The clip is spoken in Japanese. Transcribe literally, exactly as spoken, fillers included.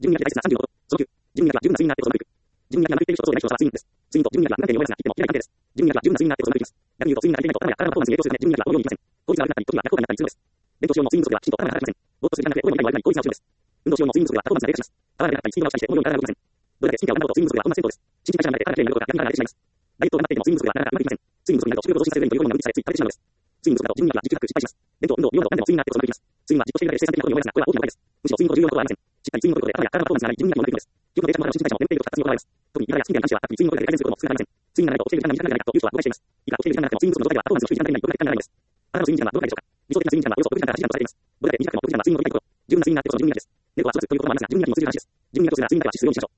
じゅうにがつ大切なさんじゅうごこと。そのきゅう。じゅうにがつは十分な睡眠があってことのみく。じゅうにがつは眠っている人とそうでない人は差が睡眠です。睡眠とじゅうにがつは何点に思い出すが言っても嫌いな関係です。じゅうにがつは十分な睡眠があってことのみくです。逆に言うと睡眠が足りていないと頭や体のパフォーマンスに影響するためじゅうにがつは労働に行きません。効率が悪くなったり、時には逆効果になったりするのです。勉強しようも睡眠不足ではきちんと頭が働きません。ぼーっとする時間が増え、声も痛いも悪くなり効率が落ちるのです。運動しようも睡眠不足ではパフォーマンスが低下します。泡が出なかったり、スピードが落ちたりして思うように体が動きません。どれだけ神経が頑張ろうと睡眠不足では本末転倒です。新陳代謝が上がって体が綺麗になることが逆に体が慣れてしまいます。ダイエットを頑張っていても睡眠不足ではなかなかうまくいきません。睡眠不足になると食欲を増進させるようにというホルモンが分泌されつい食べてしまうのです。睡眠不足だとじゅうにがつは自給学失敗します。弁当、運動、読むなど何でも睡眠があってことのみくです。睡眠はじっとしているだけで生産的なことに思いますが、これは大きな誤解です。むしろ睡眠ほど重要なことはありません。しっかり睡眠をとることで頭や体のパフォーマンスが上がり、じゅうにがつのパフォーマンスが上がります。記憶のデータも新陳代謝も眠っていると活発に行われます。特に体や神経に関しては、睡眠のとりで改善することも少なくありません。睡眠がないと起きている時間が短くなるんじゃないかという人は誤解しています。いくら起きている時間があっても睡眠不足の状態ではパフォーマンスの低い時間帯によくなる時間があります。あなたの睡眠時間はどれくらいでしょうか。理想的な睡眠時間はおよそろくじかんからはちじかんとされています。どれだけ短くてもろくじかんは睡眠の取りたいところ。十分な睡眠があってこそのじゅうにがつです。猫は朝ずっということもありますが、じゅうにがつにも睡眠が大事です。じゅうにがつをするなら睡眠だけは質量にしましょう。